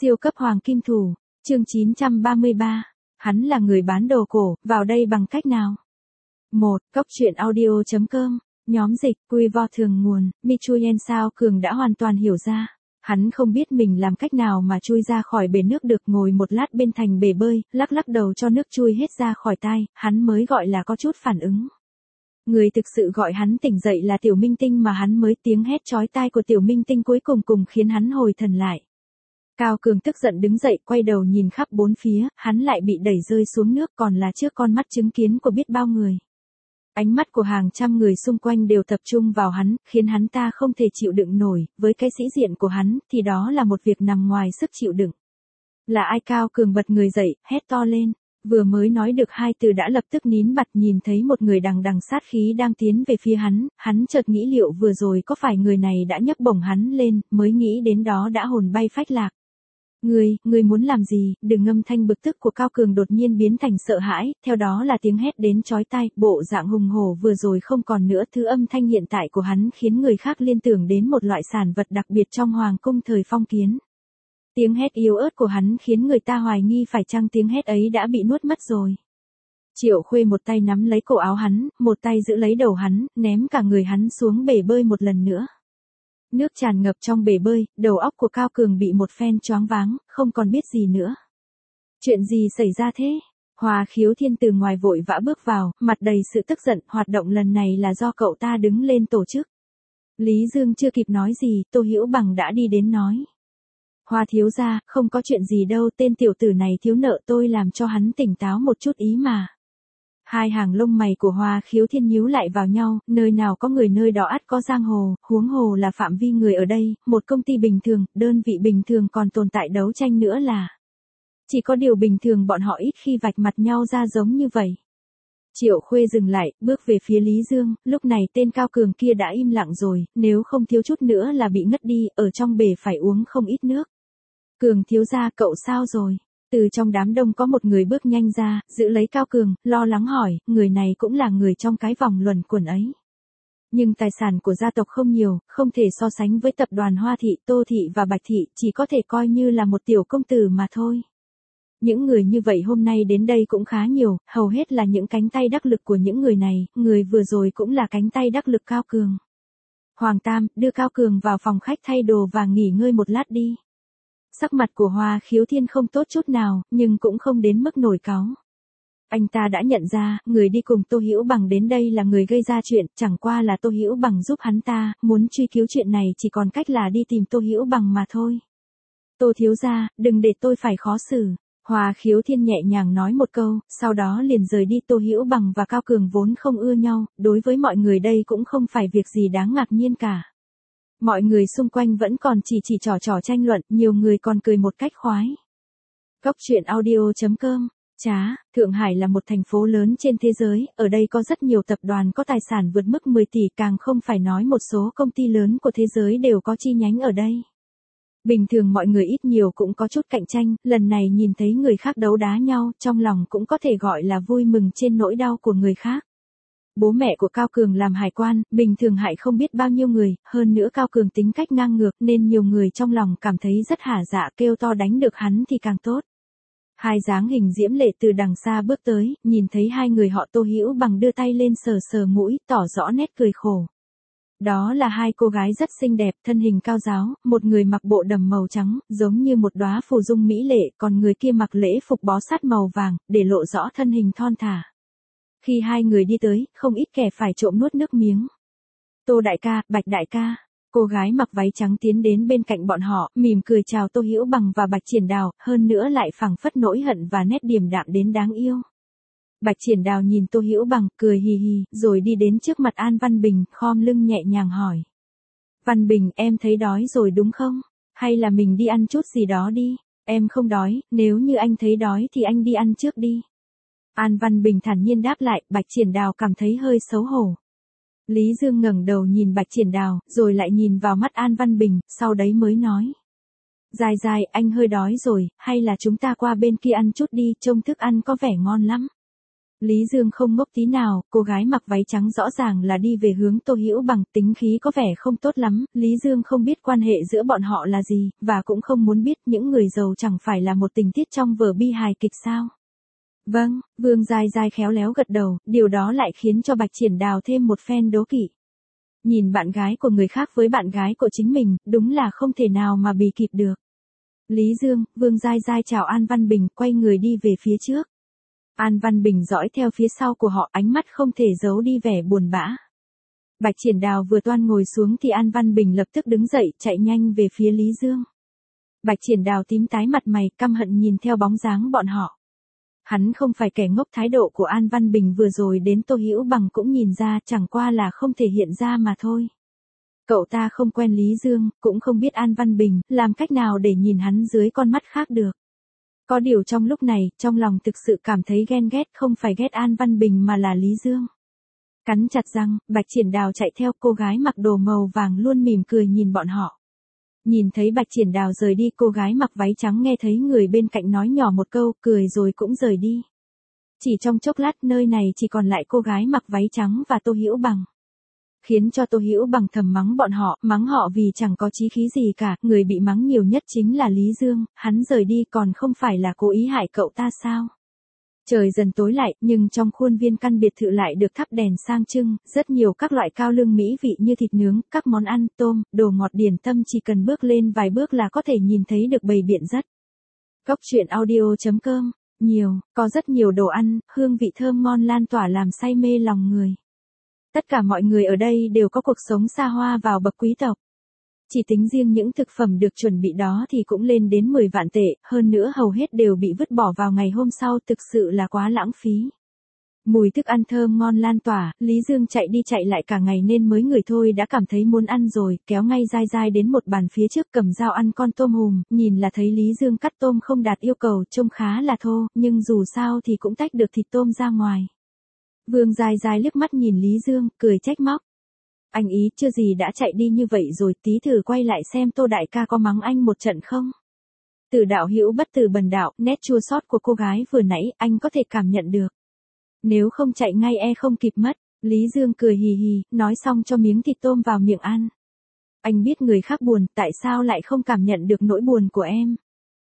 Siêu cấp hoàng kim thủ, chương 933. Hắn là người bán đồ cổ, vào đây bằng cách nào? 1. Cốc truyện audio.com. Nhóm dịch, quy vo thường nguồn, Michuyen Sao Cường đã hoàn toàn hiểu ra. Hắn không biết mình làm cách nào mà chui ra khỏi bể nước được, ngồi một lát bên thành bể bơi, lắc lắc đầu cho nước chui hết ra khỏi tai, hắn mới gọi là có chút phản ứng. Người thực sự gọi hắn tỉnh dậy là Tiểu Minh Tinh mà hắn mới tiếng hét chói tai của Tiểu Minh Tinh cuối cùng khiến hắn hồi thần lại. Cao Cường tức giận đứng dậy, quay đầu nhìn khắp bốn phía, hắn lại bị đẩy rơi xuống nước, còn là trước con mắt chứng kiến của biết bao người. Ánh mắt của hàng trăm người xung quanh đều tập trung vào hắn, khiến hắn ta không thể chịu đựng nổi, với cái sĩ diện của hắn, thì đó là một việc nằm ngoài sức chịu đựng. Là ai? Cao Cường bật người dậy, hét to lên. Vừa mới nói được hai từ đã lập tức nín bặt, nhìn thấy một người đằng đằng sát khí đang tiến về phía hắn chợt nghĩ liệu vừa rồi có phải người này đã nhấc bổng hắn lên, mới nghĩ đến đó đã hồn bay phách lạc. Ngươi muốn làm gì? Đừng. Âm thanh bực tức của Cao Cường đột nhiên biến thành sợ hãi, theo đó là tiếng hét đến chói tai, bộ dạng hùng hổ vừa rồi không còn nữa, thứ âm thanh hiện tại của hắn khiến người khác liên tưởng đến một loại sản vật đặc biệt trong hoàng cung thời phong kiến. Tiếng hét yếu ớt của hắn khiến người ta hoài nghi phải chăng tiếng hét ấy đã bị nuốt mất rồi. Triệu Khuê một tay nắm lấy cổ áo hắn, một tay giữ lấy đầu hắn, ném cả người hắn xuống bể bơi một lần nữa. Nước tràn ngập trong bể bơi, đầu óc của Cao Cường bị một phen choáng váng, không còn biết gì nữa. Chuyện gì xảy ra thế? Hoa Khiếu Thiên từ ngoài vội vã bước vào, mặt đầy sự tức giận, hoạt động lần này là do cậu ta đứng lên tổ chức. Lý Dương chưa kịp nói gì, Tô Hữu Bằng đã đi đến nói. Hoa thiếu gia, không có chuyện gì đâu, tên tiểu tử này thiếu nợ tôi làm cho hắn tỉnh táo một chút ý mà. Hai hàng lông mày của Hoa Khiếu Thiên nhíu lại vào nhau, nơi nào có người nơi đó ắt có giang hồ, huống hồ là phạm vi người ở đây, một công ty bình thường, đơn vị bình thường còn tồn tại đấu tranh nữa là. Chỉ có điều bình thường bọn họ ít khi vạch mặt nhau ra giống như vậy. Triệu Khuê dừng lại, bước về phía Lý Dương, lúc này tên Cao Cường kia đã im lặng rồi, nếu không thiếu chút nữa là bị ngất đi, ở trong bể phải uống không ít nước. Cường thiếu gia, cậu sao rồi? Từ trong đám đông có một người bước nhanh ra, giữ lấy Cao Cường, lo lắng hỏi, người này cũng là người trong cái vòng luẩn quẩn ấy. Nhưng tài sản của gia tộc không nhiều, không thể so sánh với tập đoàn Hoa Thị, Tô Thị và Bạch Thị, chỉ có thể coi như là một tiểu công tử mà thôi. Những người như vậy hôm nay đến đây cũng khá nhiều, hầu hết là những cánh tay đắc lực của những người này, người vừa rồi cũng là cánh tay đắc lực Cao Cường. Hoàng Tam, đưa Cao Cường vào phòng khách thay đồ và nghỉ ngơi một lát đi. Sắc mặt của Hoa Khiếu Thiên không tốt chút nào, nhưng cũng không đến mức nổi cáu. Anh ta đã nhận ra, người đi cùng Tô Hữu Bằng đến đây là người gây ra chuyện, chẳng qua là Tô Hữu Bằng giúp hắn ta, muốn truy cứu chuyện này chỉ còn cách là đi tìm Tô Hữu Bằng mà thôi. Tô thiếu gia, đừng để tôi phải khó xử. Hoa Khiếu Thiên nhẹ nhàng nói một câu, sau đó liền rời đi. Tô Hữu Bằng và Cao Cường vốn không ưa nhau, đối với mọi người đây cũng không phải việc gì đáng ngạc nhiên cả. Mọi người xung quanh vẫn còn chỉ trò tranh luận, nhiều người còn cười một cách khoái. Cốc truyện audio.com. Thượng Hải là một thành phố lớn trên thế giới, ở đây có rất nhiều tập đoàn có tài sản vượt mức 10 tỷ, càng không phải nói một số công ty lớn của thế giới đều có chi nhánh ở đây. Bình thường mọi người ít nhiều cũng có chút cạnh tranh, lần này nhìn thấy người khác đấu đá nhau, trong lòng cũng có thể gọi là vui mừng trên nỗi đau của người khác. Bố mẹ của Cao Cường làm hải quan, bình thường hại không biết bao nhiêu người, hơn nữa Cao Cường tính cách ngang ngược nên nhiều người trong lòng cảm thấy rất hả dạ, kêu to đánh được hắn thì càng tốt. Hai dáng hình diễm lệ từ đằng xa bước tới, nhìn thấy hai người họ Tô Hữu Bằng đưa tay lên sờ mũi, tỏ rõ nét cười khổ. Đó là hai cô gái rất xinh đẹp, thân hình cao ráo, một người mặc bộ đầm màu trắng, giống như một đóa phù dung mỹ lệ, còn người kia mặc lễ phục bó sát màu vàng, để lộ rõ thân hình thon thả. Khi hai người đi tới, không ít kẻ phải trộm nuốt nước miếng. Tô đại ca, Bạch đại ca. Cô gái mặc váy trắng tiến đến bên cạnh bọn họ, mỉm cười chào Tô Hữu Bằng và Bạch Triển Đào, hơn nữa lại phảng phất nỗi hận và nét điềm đạm đến đáng yêu. Bạch Triển Đào nhìn Tô Hữu Bằng, cười hì hì, rồi đi đến trước mặt An Văn Bình, khom lưng nhẹ nhàng hỏi. Văn Bình, em thấy đói rồi đúng không? Hay là mình đi ăn chút gì đó đi? Em không đói, nếu như anh thấy đói thì anh đi ăn trước đi. An Văn Bình thản nhiên đáp lại, Bạch Triển Đào cảm thấy hơi xấu hổ. Lý Dương ngẩng đầu nhìn Bạch Triển Đào, rồi lại nhìn vào mắt An Văn Bình, sau đấy mới nói. Dài, anh hơi đói rồi, hay là chúng ta qua bên kia ăn chút đi, trông thức ăn có vẻ ngon lắm. Lý Dương không ngốc tí nào, cô gái mặc váy trắng rõ ràng là đi về hướng Tô Hữu Bằng, tính khí có vẻ không tốt lắm, Lý Dương không biết quan hệ giữa bọn họ là gì, và cũng không muốn biết những người giàu chẳng phải là một tình tiết trong vở bi hài kịch sao. Vâng, Vương Giai Giai khéo léo gật đầu, điều đó lại khiến cho Bạch Triển Đào thêm một phen đố kỵ. Nhìn bạn gái của người khác với bạn gái của chính mình, đúng là không thể nào mà bì kịp được. Lý Dương, Vương Giai Giai chào An Văn Bình, quay người đi về phía trước. An Văn Bình dõi theo phía sau của họ, ánh mắt không thể giấu đi vẻ buồn bã. Bạch Triển Đào vừa toan ngồi xuống thì An Văn Bình lập tức đứng dậy, chạy nhanh về phía Lý Dương. Bạch Triển Đào tím tái mặt mày, căm hận nhìn theo bóng dáng bọn họ. Hắn không phải kẻ ngốc, thái độ của An Văn Bình vừa rồi đến Tô Hữu Bằng cũng nhìn ra, chẳng qua là không thể hiện ra mà thôi. Cậu ta không quen Lý Dương, cũng không biết An Văn Bình, làm cách nào để nhìn hắn dưới con mắt khác được. Có điều trong lúc này, trong lòng thực sự cảm thấy ghen ghét, không phải ghét An Văn Bình mà là Lý Dương. Cắn chặt răng, Bạch Triển Đào chạy theo, cô gái mặc đồ màu vàng luôn mỉm cười nhìn bọn họ. Nhìn thấy Bạch Triển Đào rời đi, cô gái mặc váy trắng nghe thấy người bên cạnh nói nhỏ một câu, cười rồi cũng rời đi. Chỉ trong chốc lát nơi này chỉ còn lại cô gái mặc váy trắng và Tô Hữu Bằng. Khiến cho Tô Hữu Bằng thầm mắng bọn họ, mắng họ vì chẳng có chí khí gì cả, người bị mắng nhiều nhất chính là Lý Dương, hắn rời đi còn không phải là cố ý hại cậu ta sao? Trời dần tối lại, nhưng trong khuôn viên căn biệt thự lại được thắp đèn sang trưng, rất nhiều các loại cao lương mỹ vị như thịt nướng, các món ăn, tôm, đồ ngọt điển tâm, chỉ cần bước lên vài bước là có thể nhìn thấy được bày biện rất. Góc truyện audio.com, có rất nhiều đồ ăn, hương vị thơm ngon lan tỏa làm say mê lòng người. Tất cả mọi người ở đây đều có cuộc sống xa hoa vào bậc quý tộc. Chỉ tính riêng những thực phẩm được chuẩn bị đó thì cũng lên đến 10 vạn tệ, hơn nữa hầu hết đều bị vứt bỏ vào ngày hôm sau, thực sự là quá lãng phí. Mùi thức ăn thơm ngon lan tỏa, Lý Dương chạy đi chạy lại cả ngày nên mới người thôi đã cảm thấy muốn ăn rồi, kéo ngay Giai Giai đến một bàn phía trước cầm dao ăn con tôm hùm, nhìn là thấy Lý Dương cắt tôm không đạt yêu cầu, trông khá là thô, nhưng dù sao thì cũng tách được thịt tôm ra ngoài. Vương Giai Giai liếc mắt nhìn Lý Dương, cười trách móc. Anh ý chưa gì đã chạy đi như vậy rồi, tí thử quay lại xem Tô đại ca có mắng anh một trận không. Từ đạo hữu bất từ bần đạo, nét chua xót của cô gái vừa nãy anh có thể cảm nhận được. Nếu không chạy ngay không kịp mất. Lý Dương cười hì hì, nói xong cho miếng thịt tôm vào miệng ăn. Anh biết người khác buồn, tại sao lại không cảm nhận được nỗi buồn của em?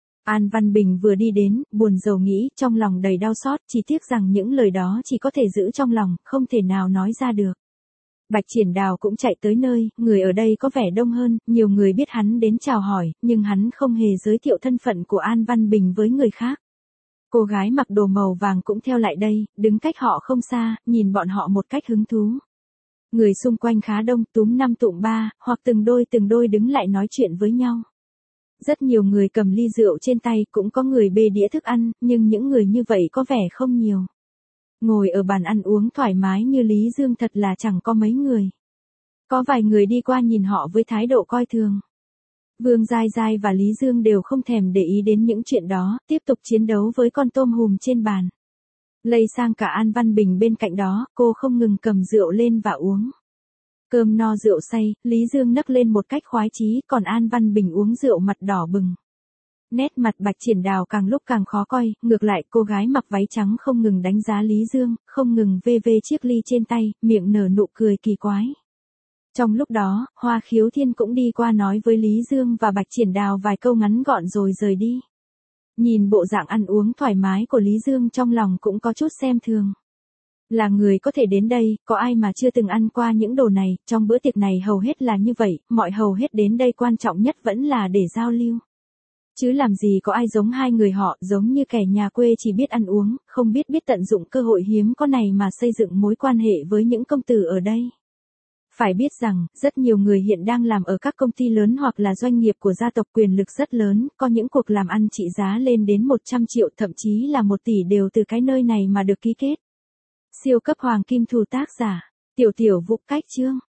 An Văn Bình vừa đi đến, buồn rầu nghĩ, trong lòng đầy đau xót, chỉ tiếc rằng những lời đó chỉ có thể giữ trong lòng, không thể nào nói ra được. Bạch Triển Đào cũng chạy tới nơi, người ở đây có vẻ đông hơn, nhiều người biết hắn đến chào hỏi, nhưng hắn không hề giới thiệu thân phận của An Văn Bình với người khác. Cô gái mặc đồ màu vàng cũng theo lại đây, đứng cách họ không xa, nhìn bọn họ một cách hứng thú. Người xung quanh khá đông, túm năm tụm ba, hoặc từng đôi đứng lại nói chuyện với nhau. Rất nhiều người cầm ly rượu trên tay, cũng có người bê đĩa thức ăn, nhưng những người như vậy có vẻ không nhiều. Ngồi ở bàn ăn uống thoải mái như Lý Dương thật là chẳng có mấy người. Có vài người đi qua nhìn họ với thái độ coi thường. Vương Giai Giai và Lý Dương đều không thèm để ý đến những chuyện đó, tiếp tục chiến đấu với con tôm hùm trên bàn. Lây sang cả An Văn Bình bên cạnh đó, cô không ngừng cầm rượu lên và uống. Cơm no rượu say, Lý Dương nấc lên một cách khoái chí, còn An Văn Bình uống rượu mặt đỏ bừng. Nét mặt Bạch Triển Đào càng lúc càng khó coi, ngược lại cô gái mặc váy trắng không ngừng đánh giá Lý Dương, không ngừng vê chiếc ly trên tay, miệng nở nụ cười kỳ quái. Trong lúc đó, Hoa Khiếu Thiên cũng đi qua nói với Lý Dương và Bạch Triển Đào vài câu ngắn gọn rồi rời đi. Nhìn bộ dạng ăn uống thoải mái của Lý Dương trong lòng cũng có chút xem thường. Là người có thể đến đây, có ai mà chưa từng ăn qua những đồ này, trong bữa tiệc này hầu hết là như vậy, mọi hầu hết đến đây quan trọng nhất vẫn là để giao lưu. Chứ làm gì có ai giống hai người họ, giống như kẻ nhà quê chỉ biết ăn uống, không biết tận dụng cơ hội hiếm có này mà xây dựng mối quan hệ với những công tử ở đây. Phải biết rằng, rất nhiều người hiện đang làm ở các công ty lớn hoặc là doanh nghiệp của gia tộc quyền lực rất lớn, có những cuộc làm ăn trị giá lên đến 100 triệu thậm chí là 1 tỷ đều từ cái nơi này mà được ký kết. Siêu cấp hoàng kim thủ tác giả, Tiểu Vũ cách chương.